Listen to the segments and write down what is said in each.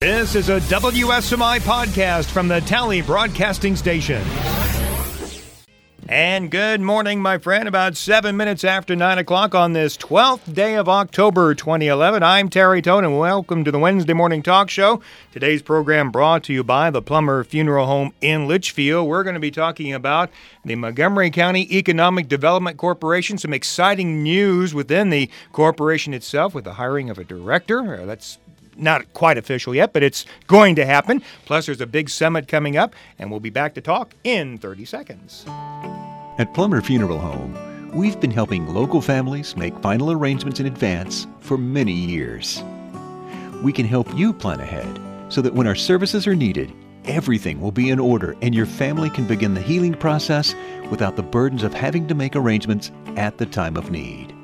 This is a WSMI podcast from the Tally Broadcasting Station. And good morning, my friend. About 7 minutes after 9 o'clock on this 12th day of October 2011. I'm Terry Tone, and welcome to the Wednesday Morning Talk Show. Today's program brought to you by the Plummer Funeral Home in Litchfield. We're going to be talking about the Montgomery County Economic Development Corporation. Some exciting news within the corporation itself with the hiring of a director. That's not quite official yet, but it's going to happen. Plus, there's a big summit coming up, and we'll be back to talk in 30 seconds. At Plummer Funeral Home, we've been helping local families make final arrangements in advance for many years. We can help you plan ahead so that when our services are needed, everything will be in order and your family can begin the healing process without the burdens of having to make arrangements at the time of need.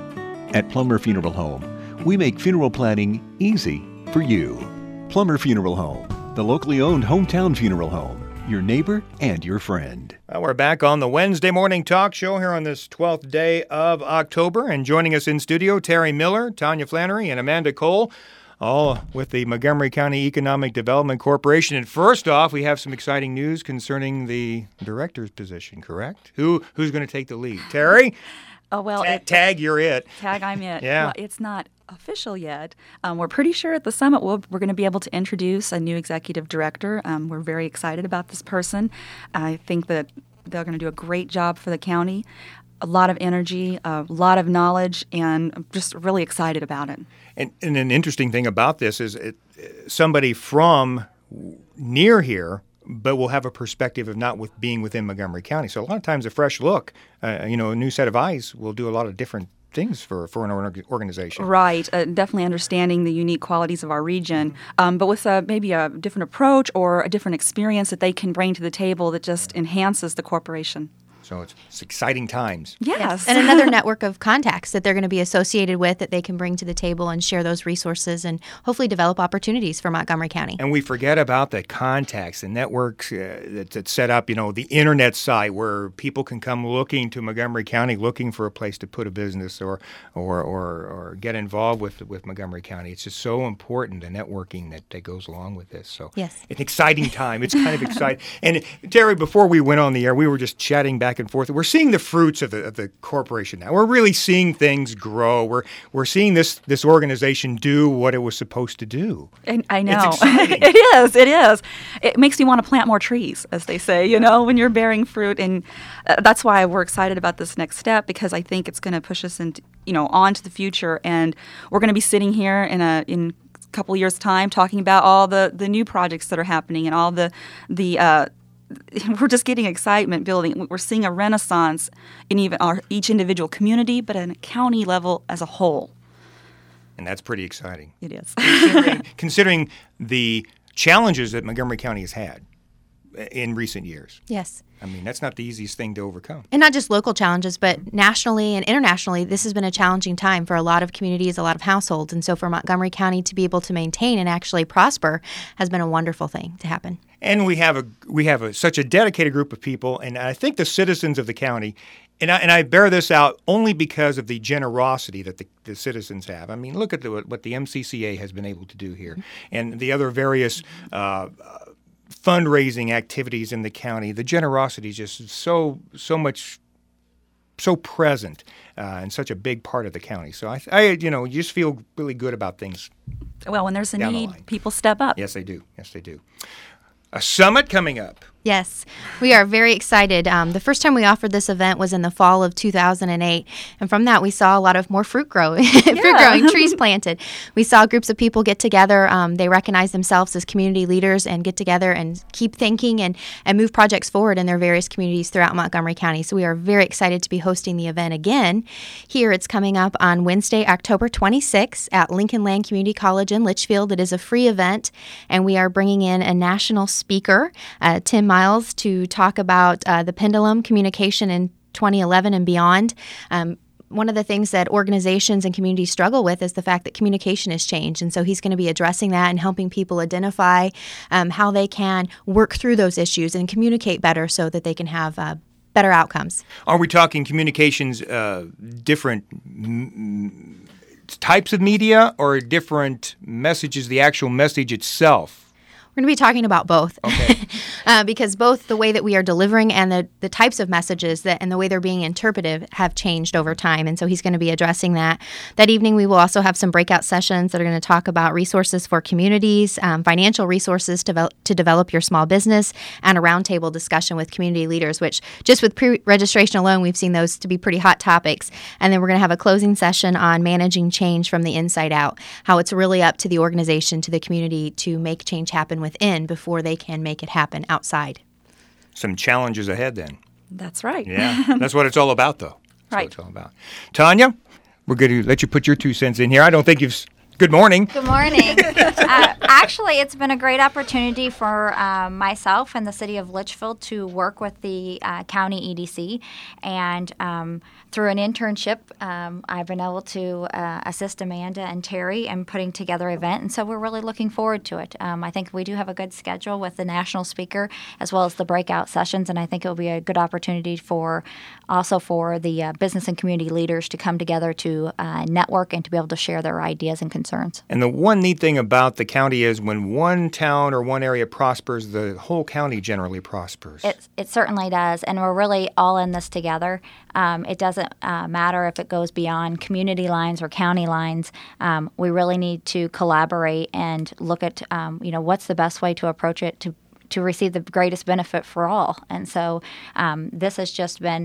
At Plummer Funeral Home, we make funeral planning easy for you. Plummer Funeral Home, the locally owned hometown funeral home, your neighbor and your friend. Well, we're back on the Wednesday Morning Talk Show here on this 12th day of October. And joining us in studio, Terry Miller, Tanya Flannery, and Amanda Cole, all with the Montgomery County Economic Development Corporation. And first off, we have some exciting news concerning the director's position, correct? Who's going to take the lead? Terry? Oh, well, Tag, you're it. Tag, I'm it. Yeah. Well, it's not official yet. We're pretty sure at the summit we're going to be able to introduce a new executive director. We're very excited about this person. I think that they're going to do a great job for the county. A lot of energy, a lot of knowledge, and I'm just really excited about it. And an interesting thing about this is somebody from near here, but we'll have a perspective of not being within Montgomery County. So a lot of times a fresh look, a new set of eyes will do a lot of different things for an organization. Right. Definitely understanding the unique qualities of our region, but with maybe a different approach or a different experience that they can bring to the table that just enhances the corporation. So it's exciting times. Yes. And another network of contacts that they're going to be associated with that they can bring to the table and share those resources and hopefully develop opportunities for Montgomery County. And we forget about the contacts, the networks that's set up, the internet site where people can come looking to Montgomery County, looking for a place to put a business or get involved with Montgomery County. It's just so important, the networking that goes along with this. So yes. It's an exciting time. It's kind of exciting. And Terry, before we went on the air, we were just chatting back and forth. We're seeing the fruits of the corporation now. We're really seeing things grow. We're seeing this organization do what it was supposed to do. And I know. It's exciting. It is. It makes you want to plant more trees, as they say, when you're bearing fruit. And that's why we're excited about this next step, because I think it's going to push us into, on to the future. And we're going to be sitting here in a couple of years' time talking about all the new projects that are happening and all the we're just getting excitement building. We're seeing a renaissance in even each individual community, but at a county level as a whole. And that's pretty exciting. It is. Considering the challenges that Montgomery County has had in recent years. Yes. I mean, that's not the easiest thing to overcome. And not just local challenges, but nationally and internationally, this has been a challenging time for a lot of communities, a lot of households. And so for Montgomery County to be able to maintain and actually prosper has been a wonderful thing to happen. And we have such a dedicated group of people, and I think the citizens of the county, and I bear this out only because of the generosity that the citizens have. I mean, look at what the MCCA has been able to do here, and the other various fundraising activities in the county. The generosity is just so present and such a big part of the county. So I you just feel really good about things. Well, when there's a need, line. people step up. Yes, they do. Yes, they do. A summit coming up. Yes, we are very excited. The first time we offered this event was in the fall of 2008, and from that we saw a lot of more fruit growing, trees planted. We saw groups of people get together. They recognize themselves as community leaders and get together and keep thinking and move projects forward in their various communities throughout Montgomery County. So we are very excited to be hosting the event again. Here it's coming up on Wednesday, October 26th at Lincoln Land Community College in Litchfield. It is a free event, and we are bringing in a national speaker, Tim Miles, to talk about the pendulum communication in 2011 and beyond. One of the things that organizations and communities struggle with is the fact that communication has changed. And so he's going to be addressing that and helping people identify how they can work through those issues and communicate better so that they can have better outcomes. Are we talking communications different types of media or different messages, the actual message itself? We're going to be talking about both. Okay. Because both the way that we are delivering and the types of messages and the way they're being interpreted have changed over time. And so he's going to be addressing that. That evening, we will also have some breakout sessions that are going to talk about resources for communities, financial resources to develop your small business, and a roundtable discussion with community leaders, which just with pre-registration alone, we've seen those to be pretty hot topics. And then we're going to have a closing session on managing change from the inside out, how it's really up to the organization, to the community to make change happen within before they can make it happen outside. Some challenges ahead then. That's right. Yeah, that's what it's all about, though. That's Right. what it's all about. Tanya, we're going to let you put your 2 cents in here. I don't think you've... Good morning. Good morning. Actually, it's been a great opportunity for myself and the city of Litchfield to work with the county EDC. And through an internship, I've been able to assist Amanda and Terry in putting together an event. And so we're really looking forward to it. I think we do have a good schedule with the national speaker as well as the breakout sessions. And I think it will be a good opportunity for the business and community leaders to come together to network and to be able to share their ideas and concerns. And the one neat thing about the county is when one town or one area prospers, the whole county generally prospers. It certainly does, and we're really all in this together. It doesn't matter if it goes beyond community lines or county lines. We really need to collaborate and look at, what's the best way to approach it to receive the greatest benefit for all. And so this has just been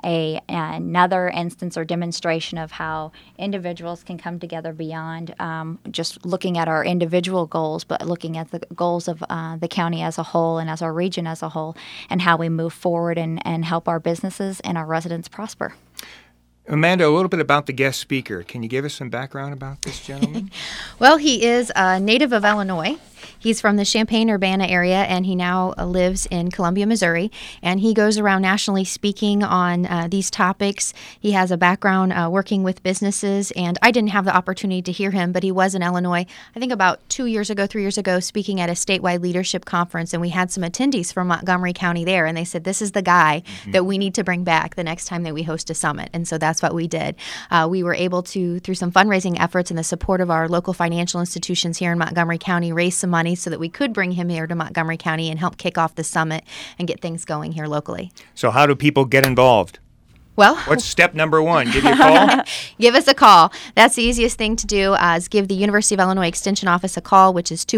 another instance or demonstration of how individuals can come together beyond just looking at our individual goals, but looking at the goals of the county as a whole and as our region as a whole, and how we move forward and help our businesses and our residents prosper. Amanda, a little bit about the guest speaker. Can you give us some background about this gentleman? Well, he is a native of Illinois. He's from the Champaign-Urbana area, and he now lives in Columbia, Missouri. And he goes around nationally speaking on these topics. He has a background working with businesses, and I didn't have the opportunity to hear him, but he was in Illinois, I think about 3 years ago, speaking at a statewide leadership conference. And we had some attendees from Montgomery County there, and they said, this is the guy that we need to bring back the next time that we host a summit. And so that's what we did. We were able to, through some fundraising efforts and the support of our local financial institutions here in Montgomery County, raise some money so that we could bring him here to Montgomery County and help kick off the summit and get things going here locally. So how do people get involved? Well, what's step number one? Give you a call? Give us a call. That's the easiest thing to do is give the University of Illinois Extension Office a call, which is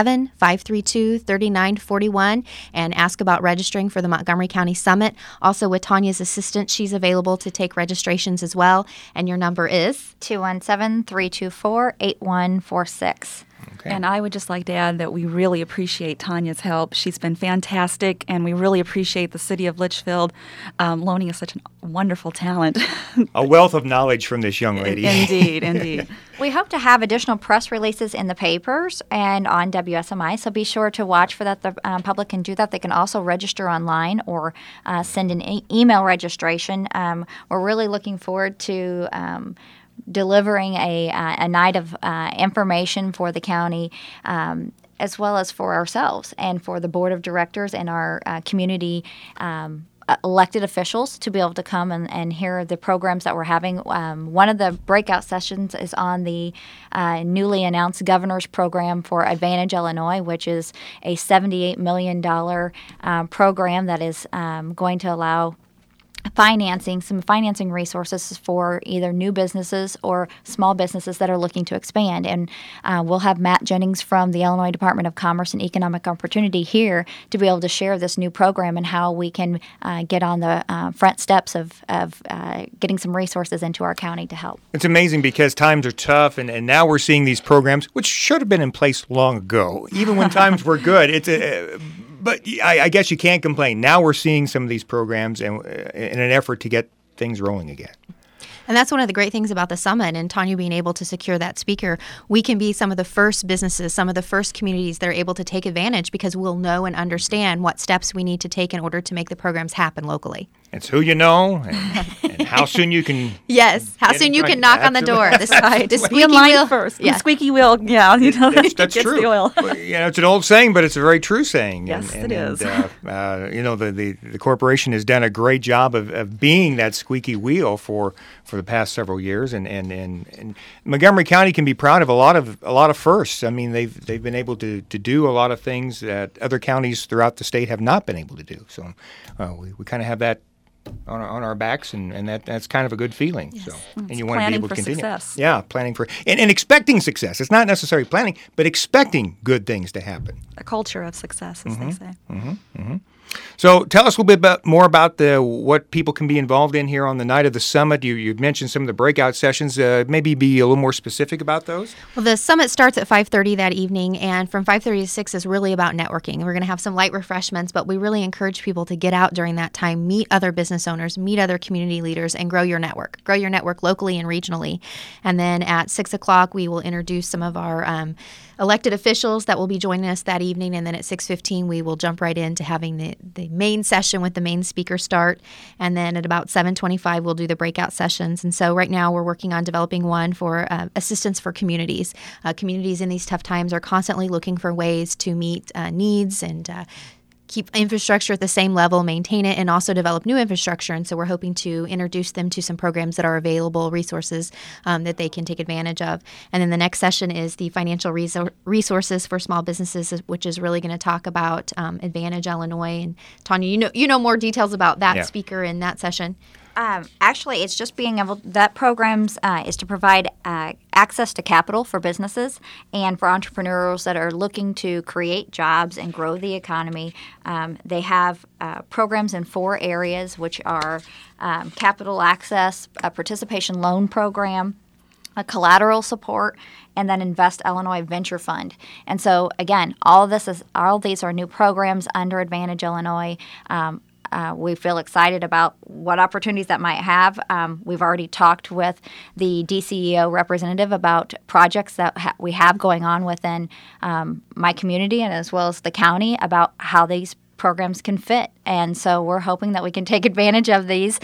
217-532-3941, and ask about registering for the Montgomery County Summit. Also, with Tanya's assistant, she's available to take registrations as well. And your number is? 217-324-8146. Okay. And I would just like to add that we really appreciate Tanya's help. She's been fantastic, and we really appreciate the city of Litchfield loaning us such a wonderful talent. A wealth of knowledge from this young lady. Indeed. We hope to have additional press releases in the papers and on WSMI, so be sure to watch for that. The public can do that. They can also register online or send an email registration. We're really looking forward to delivering a night of information for the county, as well as for ourselves and for the board of directors and our community elected officials to be able to come and hear the programs that we're having. One of the breakout sessions is on the newly announced governor's program for Advantage Illinois, which is a $78 million program that is going to allow some financing resources for either new businesses or small businesses that are looking to expand. And we'll have Matt Jennings from the Illinois Department of Commerce and Economic Opportunity here to be able to share this new program and how we can get on the front steps of getting some resources into our county to help. It's amazing because times are tough, and now we're seeing these programs, which should have been in place long ago, even when times were good. But I guess you can't complain. Now we're seeing some of these programs in an effort to get things rolling again. And that's one of the great things about the summit, and Tanya being able to secure that speaker. We can be some of the first businesses, some of the first communities that are able to take advantage because we'll know and understand what steps we need to take in order to make the programs happen locally. It's who you know and how soon you can. Yes, how get soon in you front. can knock on the door. Right. The Be squeaky in line wheel first. Yeah. The squeaky wheel. Yeah, you know, That's gets true. the oil. Well, it's an old saying, but it's a very true saying. Yes, it is. The corporation has done a great job of being that squeaky wheel for the past several years, and Montgomery County can be proud of a lot of firsts. I mean, they've been able to do a lot of things that other counties throughout the state have not been able to do. So we kind of have that on our backs, and that's kind of a good feeling. Yes. So, It's and you want to be planning able to for continue. success. Yeah, planning for and expecting success. It's not necessarily planning, but expecting good things to happen. A culture of success, as they say. So tell us a little bit more about what people can be involved in here on the night of the summit. You mentioned some of the breakout sessions. Maybe be a little more specific about those. Well, the summit starts at 5:30 that evening, and from 5:30 to 6 is really about networking. We're going to have some light refreshments, but we really encourage people to get out during that time, meet other business owners, meet other community leaders, and grow your network. Grow your network locally and regionally. And then at 6 o'clock, we will introduce some of our elected officials that will be joining us that evening, and then at 6:15 we will jump right into having the main session with the main speaker start, and then at about 7:25 we'll do the breakout sessions. And so right now we're working on developing one for assistance for communities. Communities in these tough times are constantly looking for ways to meet needs and keep infrastructure at the same level, maintain it, and also develop new infrastructure. And so we're hoping to introduce them to some programs that are available, resources that they can take advantage of. And then the next session is the financial resources for small businesses, which is really going to talk about Advantage Illinois. And Tanya, you know more details about that speaker in that session. Actually, it's just being able, that programs is to provide access to capital for businesses and for entrepreneurs that are looking to create jobs and grow the economy. They have programs in 4 areas, which are capital access, a participation loan program, a collateral support, and then Invest Illinois Venture Fund. And so, again, all these are new programs under Advantage Illinois. We feel excited about what opportunities that might have. We've already talked with the DCEO representative about projects that we have going on within my community and as well as the county about how these programs can fit. And so we're hoping that we can take advantage of these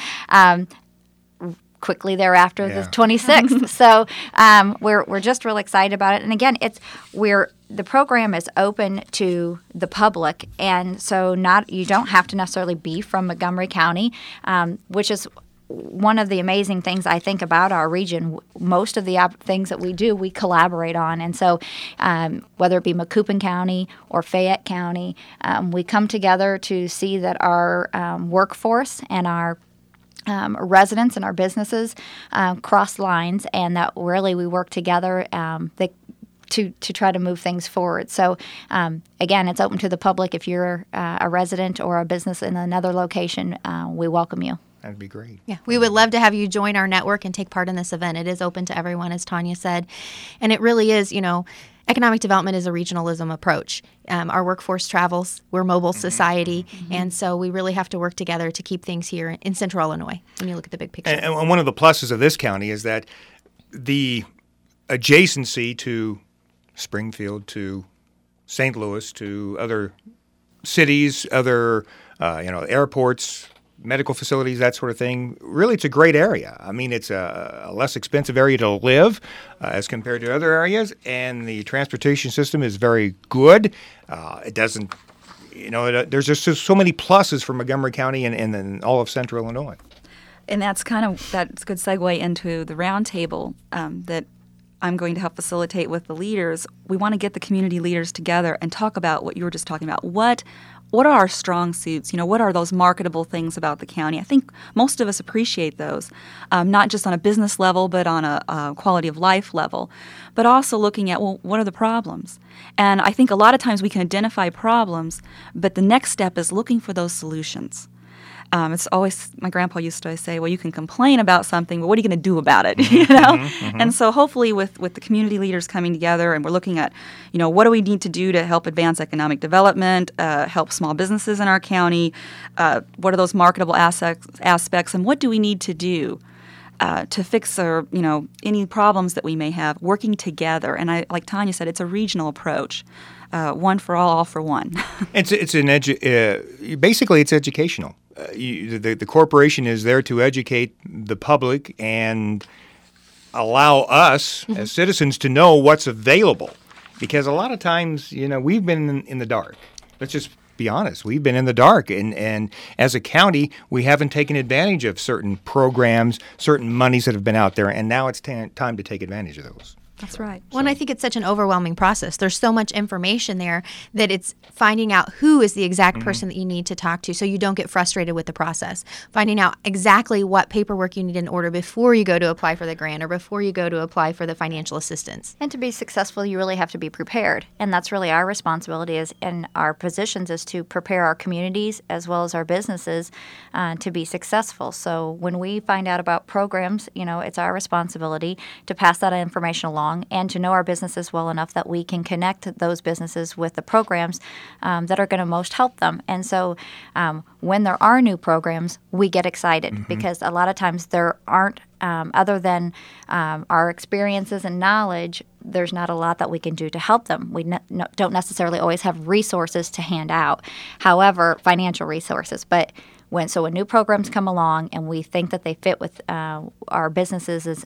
quickly thereafter the 26th. So we're just really excited about it. And again, the program is open to the public, and so you don't have to necessarily be from Montgomery County, which is one of the amazing things I think about our region. Most of the things that we do, we collaborate on. And so whether it be Macoupin County or Fayette County, we come together to see that our workforce and our residents and our businesses cross lines, and that really we work together to try to move things forward. So, again, it's open to the public. If you're a resident or a business in another location, we welcome you. That'd be great. Yeah, we would love to have you join our network and take part in this event. It is open to everyone, as Tanya said. And it really is, economic development is a regionalism approach. Our workforce travels. We're a mobile society. And so we really have to work together to keep things here in Central Illinois when you look at the big picture. And one of the pluses of this county is that the adjacency to Springfield, to St. Louis, to other cities, other airports, medical facilities, that sort of thing. Really, it's a great area. I mean, it's a less expensive area to live as compared to other areas, and the transportation system is very good. It doesn't, there's just so many pluses for Montgomery County and all of Central Illinois. And that's a good segue into the roundtable that I'm going to help facilitate with the leaders. We want to get the community leaders together and talk about what you were just talking about. What are our strong suits? What are those marketable things about the county? I think most of us appreciate those, not just on a business level, but on a quality of life level, but also looking at, what are the problems? And I think a lot of times we can identify problems, but the next step is looking for those solutions. It's always, my grandpa used to always say, you can complain about something, but what are you going to do about it? And so hopefully with the community leaders coming together and we're looking at, what do we need to do to help advance economic development, help small businesses in our county, what are those marketable aspects, and what do we need to do to fix any problems that we may have, working together. And like Tanya said, it's a regional approach. One for all for one. Basically it's educational. the corporation is there to educate the public and allow us as citizens to know what's available. Because a lot of times, we've been in the dark. Let's just be honest. We've been in the dark. And as a county, we haven't taken advantage of certain programs, certain monies that have been out there. And now it's time to take advantage of those. That's right. Well, and I think it's such an overwhelming process. There's so much information there that it's finding out who is the exact person that you need to talk to so you don't get frustrated with the process. Finding out exactly what paperwork you need in order before you go to apply for the grant or before you go to apply for the financial assistance. And to be successful, you really have to be prepared. And that's really our responsibility in our positions is to prepare our communities as well as our businesses to be successful. So when we find out about programs, it's our responsibility to pass that information along and to know our businesses well enough that we can connect those businesses with the programs that are going to most help them. And so when there are new programs, we get excited because a lot of times there aren't, other than our experiences and knowledge, there's not a lot that we can do to help them. We don't necessarily always have resources to hand out, however, financial resources. But when new programs come along and we think that they fit with our businesses'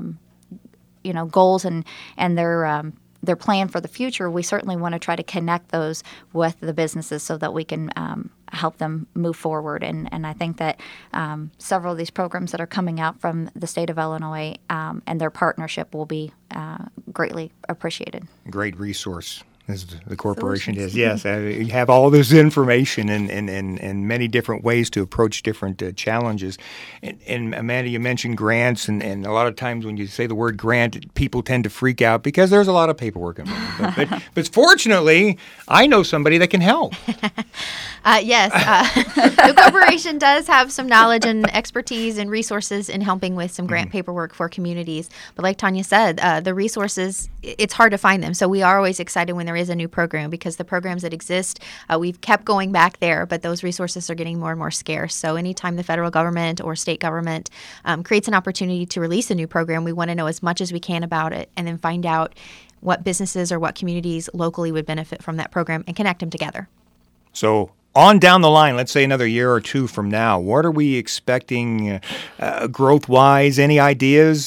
goals and their plan for the future, we certainly want to try to connect those with the businesses so that we can help them move forward. And I think that several of these programs that are coming out from the state of Illinois and their partnership will be greatly appreciated. Great resource. As the corporation is, yes. You have all this information and many different ways to approach different challenges. And Amanda, you mentioned grants, and a lot of times when you say the word grant, people tend to freak out because there's a lot of paperwork involved. But fortunately, I know somebody that can help. Yes, the corporation does have some knowledge and expertise and resources in helping with some grant paperwork for communities. But like Tanya said, the resources, it's hard to find them. So we are always excited when there is a new program because the programs that exist, we've kept going back there, but those resources are getting more and more scarce. So anytime the federal government or state government creates an opportunity to release a new program, we want to know as much as we can about it and then find out what businesses or what communities locally would benefit from that program and connect them together. So on down the line, let's say another year or two from now, what are we expecting growth-wise? Any ideas?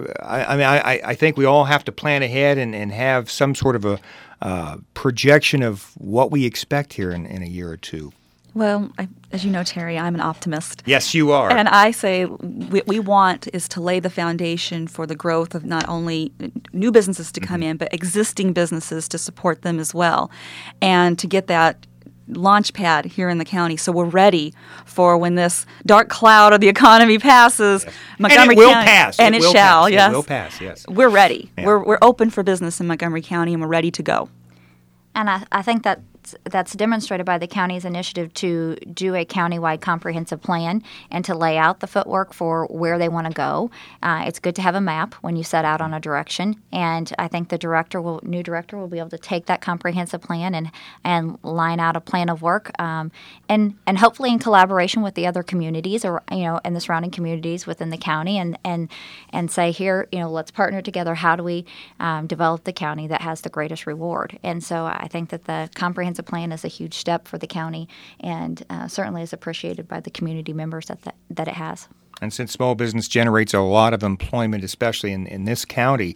I think we all have to plan ahead and have some sort of a projection of what we expect here in a year or two. Well, as you know, Terry, I'm an optimist. Yes, you are. And I say what we want is to lay the foundation for the growth of not only new businesses to come in, but existing businesses to support them as well, and to get that launch pad here in the county so we're ready for when this dark cloud of the economy passes. Yes. Montgomery and it will County, pass. And it shall, yes. It will pass, yes. We're ready. Yeah. We're open for business in Montgomery County, and we're ready to go. And I think that's demonstrated by the county's initiative to do a countywide comprehensive plan and to lay out the footwork for where they want to go. It's good to have a map when you set out on a direction, and I think the new director will be able to take that comprehensive plan and line out a plan of work, and hopefully in collaboration with the other communities or and the surrounding communities within the county, and say here let's partner together. How do we develop the county that has the greatest reward? And so I think that the comprehensive plan is a huge step for the county and certainly is appreciated by the community members that it has. And since small business generates a lot of employment, especially in this county,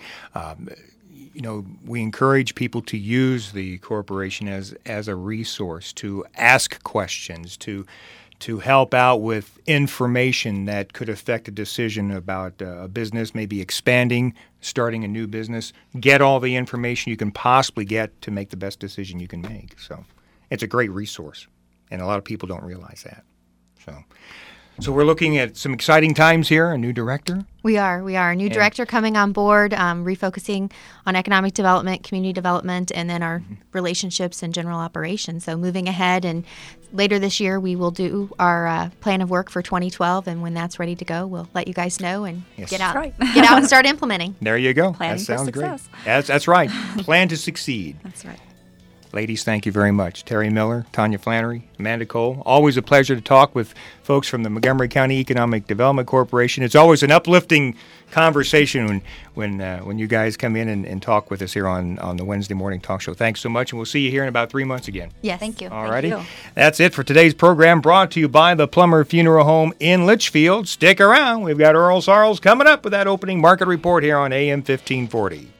we encourage people to use the corporation as a resource, to ask questions, to help out with information that could affect a decision about a business, maybe expanding, starting a new business. Get all the information you can possibly get to make the best decision you can make. So it's a great resource, and a lot of people don't realize that. So we're looking at some exciting times here, a new director. We are. A new director coming on board, refocusing on economic development, community development, and then our relationships and general operations. So moving ahead, and later this year we will do our plan of work for 2012, and when that's ready to go, we'll let you guys know and get out and start implementing. There you go. Planning that sounds for success. Great. That's right. Plan to succeed. That's right. Ladies, thank you very much. Terry Miller, Tanya Flannery, Amanda Cole. Always a pleasure to talk with folks from the Montgomery County Economic Development Corporation. It's always an uplifting conversation when you guys come in and talk with us here on the Wednesday Morning Talk Show. Thanks so much, and we'll see you here in about 3 months again. Yes. Thank you. All righty. you. That's it for today's program, brought to you by the Plummer Funeral Home in Litchfield. Stick around. We've got Earl Sarles coming up with that opening market report here on AM 1540.